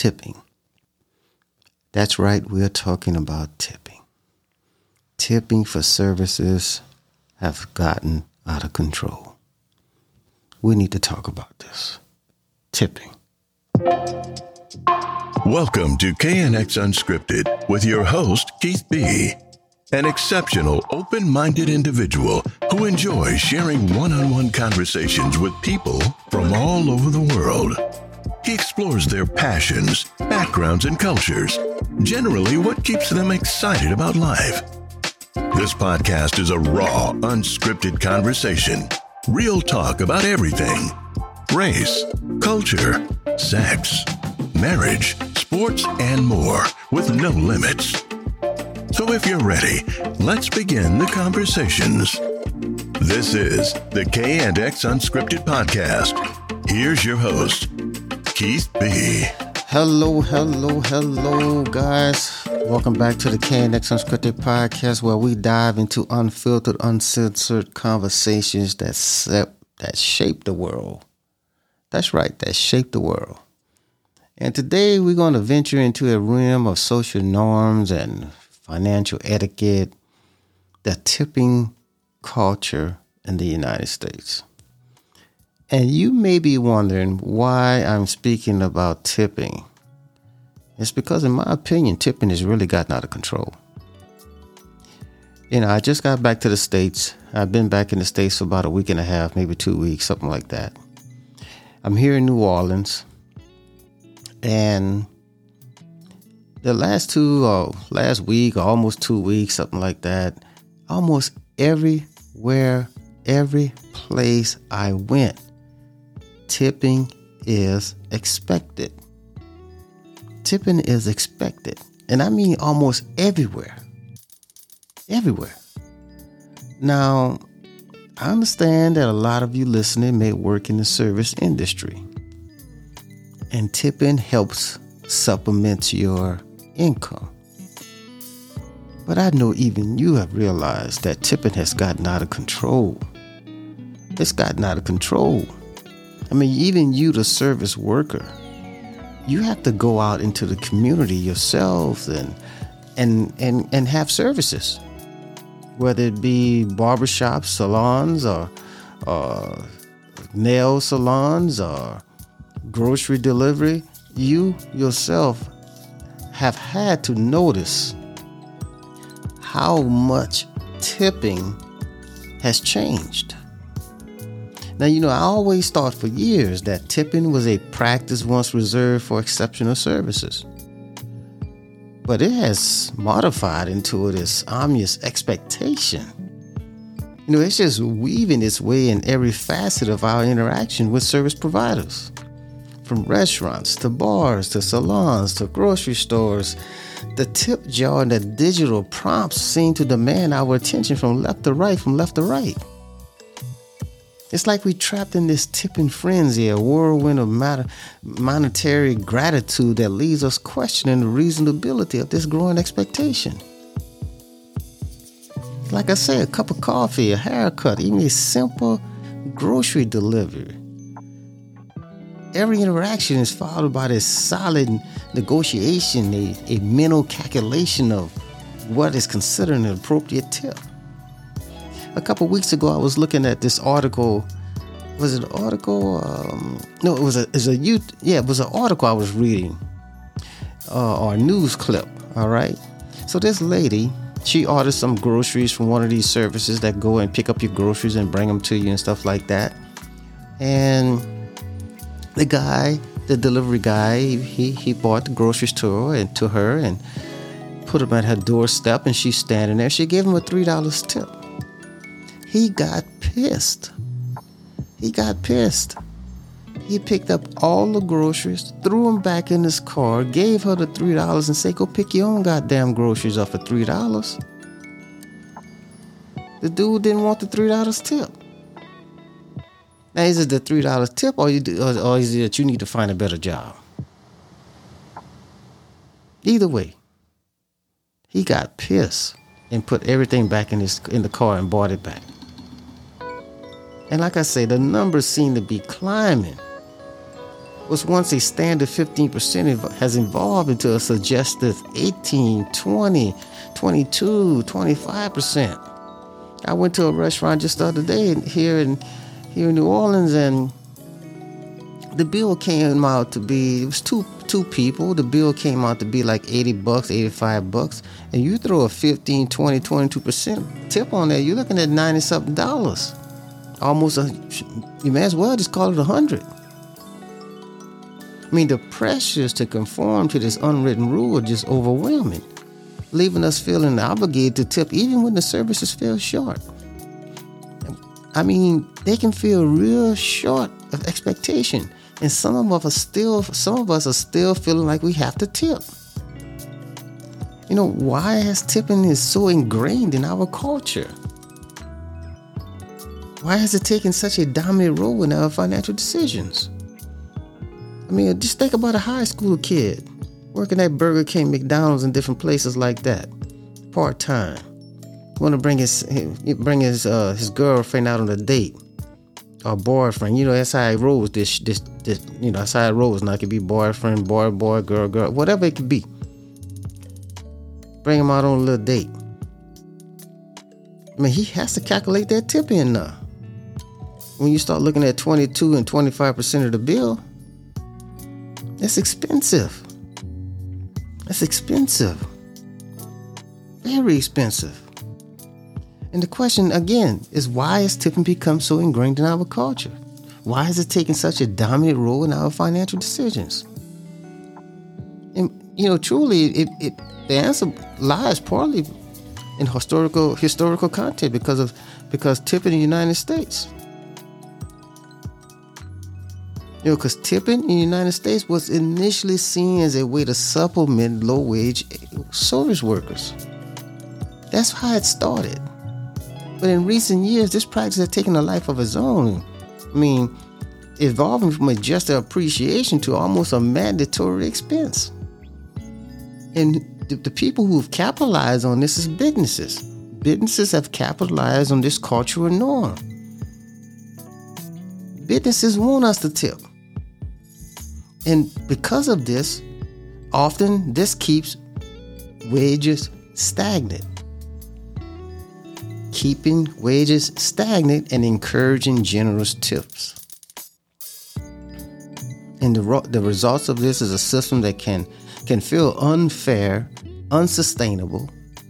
tipping. That's right, we're talking about tipping. Tipping for services have gotten out of control. We need to talk about this. Tipping. Welcome to KNX Unscripted with your host, Keith B., an exceptional, open-minded individual who enjoys sharing one-on-one conversations with people from all over the world. He explores their passions, backgrounds, and cultures, generally what keeps them excited about life. This podcast is a raw, unscripted conversation, real talk about everything: race, culture, sex, marriage, sports, and more, with no limits. So if you're ready, let's begin the conversations. This is the KNX Unscripted Podcast. Here's your host, Keith B. Hello, guys. Welcome back to the KNX Unscripted Podcast, where we dive into unfiltered, uncensored conversations that shape the world. That's right, that shape the world. And today we're going to venture into a realm of social norms and financial etiquette, the tipping culture in the United States. And you may be wondering why I'm speaking about tipping. It's because, in my opinion, tipping has really gotten out of control. I just got back to the States. I've been back in the States for about a week and a half, maybe 2 weeks, something like that. I'm here in New Orleans. And the last week or almost 2 weeks, something like that, almost everywhere, every place I went, tipping is expected. Tipping is expected. And I mean almost everywhere. Everywhere. Now, I understand that a lot of you listening may work in the service industry. And tipping helps supplement your income. But I know even you have realized that tipping has gotten out of control. It's gotten out of control. I mean, even you, the service worker, you have to go out into the community yourselves and have services, whether it be barbershops, salons, or nail salons, or grocery delivery. You yourself have had to notice how much tipping has changed. Now, I always thought for years that tipping was a practice once reserved for exceptional services. But it has modified into this ominous expectation. It's just weaving its way in every facet of our interaction with service providers. From restaurants to bars to salons to grocery stores, the tip jar and the digital prompts seem to demand our attention from left to right, from left to right. It's like we're trapped in this tipping frenzy, a whirlwind of monetary gratitude that leaves us questioning the reasonability of this growing expectation. Like I say, a cup of coffee, a haircut, even a simple grocery delivery. Every interaction is followed by this solid negotiation, a mental calculation of what is considered an appropriate tip. A couple weeks ago, I was looking at this article. Was it an article? No, it was an article I was reading, or a news clip. All right. So this lady, she ordered some groceries from one of these services that go and pick up your groceries and bring them to you and stuff like that. And the delivery guy, he bought the groceries to her and put them at her doorstep, and she's standing there. She gave him a $3 tip. He got pissed. He picked up all the groceries, threw them back in his car, gave her the $3 and said, go pick your own goddamn groceries up for $3. The dude didn't want the $3 tip. Now, is it the $3 tip or is it that you need to find a better job? Either way, he got pissed and put everything back in the car and bought it back. And like I say, the numbers seem to be climbing was once a standard 15% has evolved into a suggestive 18, 20, 22, 25%. I went to a restaurant just the other day here in New Orleans, and the bill came out to be, it was two people. The bill came out to be like $80, $85, and you throw a 15, 20, 22% tip on there, you're looking at $90-something. Almost you may as well just call it 100. I mean, the pressures to conform to this unwritten rule are just overwhelming, leaving us feeling obligated to tip even when the services fell short. I mean, they can feel real short of expectation, and some of us are still feeling like we have to tip. You know, why has tipping is so ingrained in our culture? Why has it taken such a dominant role in our financial decisions? I mean, just think about a high school kid working at Burger King, McDonald's, and different places like that, part-time. Want to bring his girlfriend out on a date, or boyfriend. You know, that's how it rolls. This you know, that's how it rolls. Now it could be boyfriend, boy, girl, whatever it could be. Bring him out on a little date. I mean, he has to calculate that tip in now. When you start looking at 22 and 25% of the bill, that's expensive. That's expensive. Very expensive. And the question, again, is why has tipping become so ingrained in our culture? Why has it taken such a dominant role in our financial decisions? And, you know, truly, the answer lies partly in historical content because tipping in the United States. You know, because tipping in the United States was initially seen as a way to supplement low-wage service workers. That's how it started. But in recent years, this practice has taken a life of its own. I mean, evolving from a just appreciation to almost a mandatory expense. And the people who've capitalized on this is businesses. Businesses have capitalized on this cultural norm. Businesses want us to tip. And because of this, often this keeps wages stagnant. Keeping wages stagnant and encouraging generous tips. And the results of this is a system that can feel unfair, unsustainable.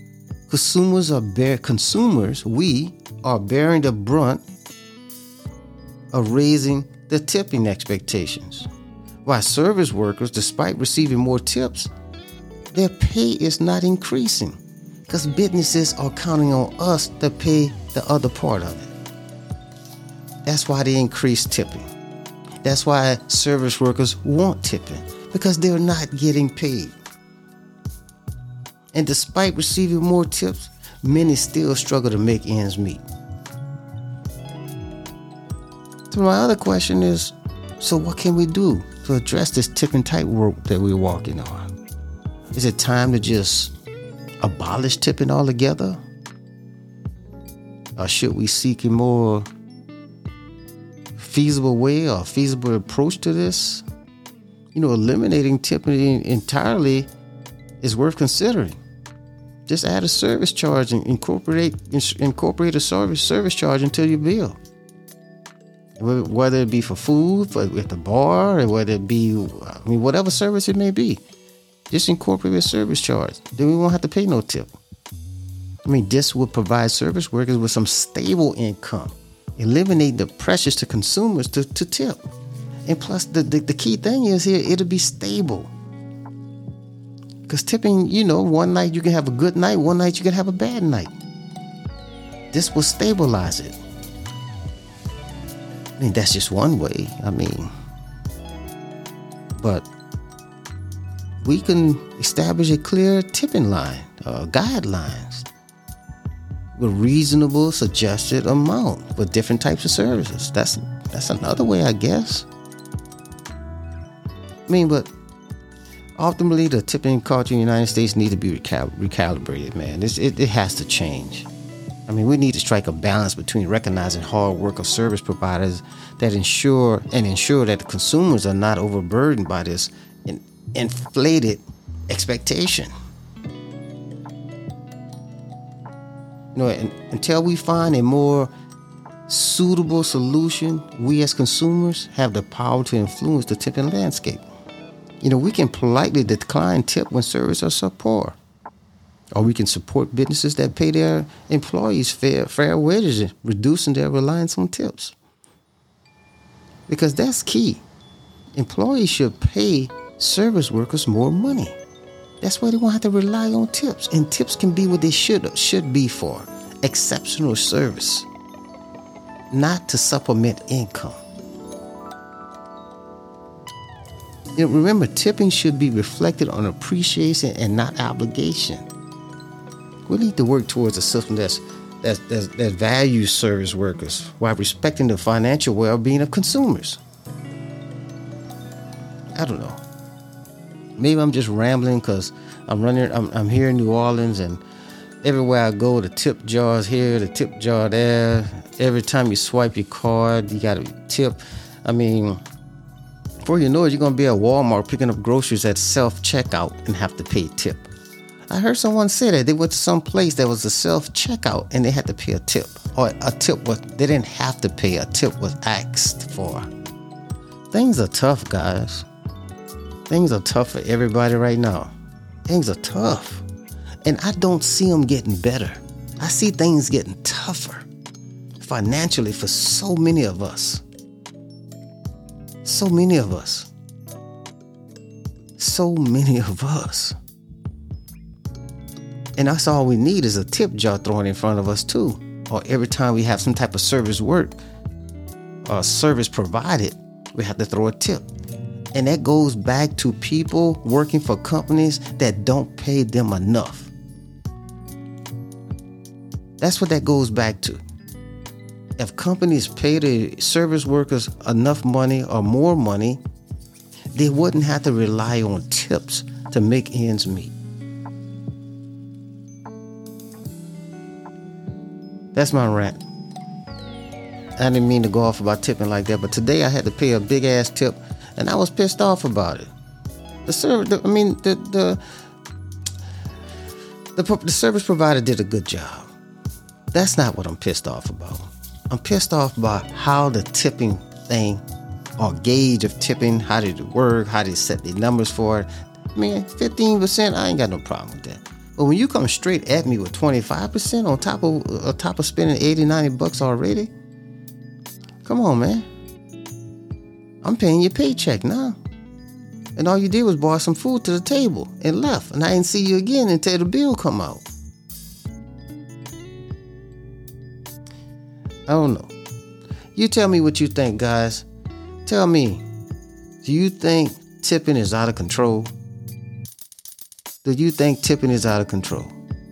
We are bearing the brunt of raising the tipping expectations. While service workers, despite receiving more tips, their pay is not increasing because businesses are counting on us to pay the other part of it. That's why they increase tipping. That's why service workers want tipping, because they're not getting paid. And despite receiving more tips, many still struggle to make ends meet. So my other question is, so what can we do to address this tipping tightrope that we're walking on? Is it time to just abolish tipping altogether? Or should we seek a more feasible way or feasible approach to this? You know, eliminating tipping entirely is worth considering. Just add a service charge and incorporate a service charge into your bill. Whether it be for food, at the bar, or whether it be, whatever service it may be. Just incorporate a service charge. Then we won't have to pay no tip. This would provide service workers with some stable income, eliminate the pressures to consumers to tip. And plus, the key thing is here, it'll be stable. Because tipping, one night you can have a good night, one night you can have a bad night. This will stabilize it. That's just one way. But we can establish a clear tipping line, guidelines, with reasonable suggested amount for different types of services. That's another way, I guess. But ultimately, the tipping culture in the United States needs to be recalibrated, man. It has to change. I mean, we need to strike a balance between recognizing hard work of service providers that ensure that the consumers are not overburdened by this inflated expectation. Until we find a more suitable solution, we as consumers have the power to influence the tipping landscape. We can politely decline tip when service are subpar. Or we can support businesses that pay their employees fair wages, reducing their reliance on tips. Because that's key. Employees should pay service workers more money. That's why they won't have to rely on tips. And tips can be what they should be for. Exceptional service. Not to supplement income. Remember, tipping should be reflected on appreciation and not obligation. We need to work towards a system that values service workers while respecting the financial well-being of consumers. I don't know. Maybe I'm just rambling because I'm here in New Orleans, and everywhere I go, the tip jar's here, the tip jar there. Every time you swipe your card, you got to tip. I mean, before you know it, you're going to be at Walmart picking up groceries at self-checkout and have to pay tip. I heard someone say that they went to some place that was a self-checkout and they had to pay a tip. Or a tip they didn't have to pay. A tip was asked for. Things are tough, guys. Things are tough for everybody right now. Things are tough. And I don't see them getting better. I see things getting tougher financially for so many of us. So many of us. So many of us. And that's all we need is a tip jar thrown in front of us too. Or every time we have some type of service work or service provided, we have to throw a tip. And that goes back to people working for companies that don't pay them enough. That's what that goes back to. If companies pay the service workers enough money or more money, they wouldn't have to rely on tips to make ends meet. That's my rant. I didn't mean to go off about tipping like that, but today I had to pay a big ass tip, and I was pissed off about it. The service provider did a good job. That's not what I'm pissed off about. I'm pissed off about how the tipping thing, or gauge of tipping, how did it work, how did they set the numbers for it. 15%, I ain't got no problem with that. But when you come straight at me with 25% on top of spending $80-$90 already, come on, man. I'm paying your paycheck now. And all you did was buy some food to the table and left. And I didn't see you again until the bill come out. I don't know. You tell me what you think, guys. Tell me, do you think tipping is out of control? Do you think tipping is out of control?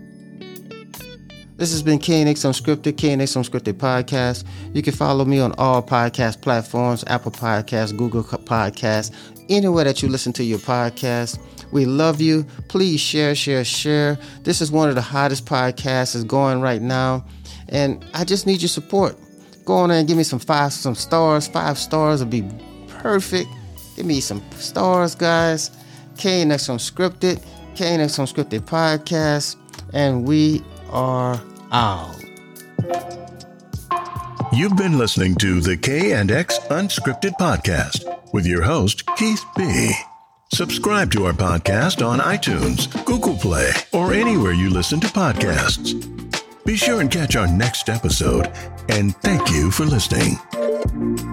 This has been KNX Unscripted, KNX Unscripted Podcast. You can follow me on all podcast platforms, Apple Podcasts, Google Podcasts, anywhere that you listen to your podcast. We love you. Please share. This is one of the hottest podcasts that's going right now. And I just need your support. Go on there and give me some stars. 5 stars would be perfect. Give me some stars, guys. KNX Unscripted, KNX Unscripted Podcast, and we are out. You've been listening to the KNX Unscripted Podcast with your host, Keith B. Subscribe to our podcast on iTunes, Google Play, or anywhere you listen to podcasts. Be sure and catch our next episode, and thank you for listening.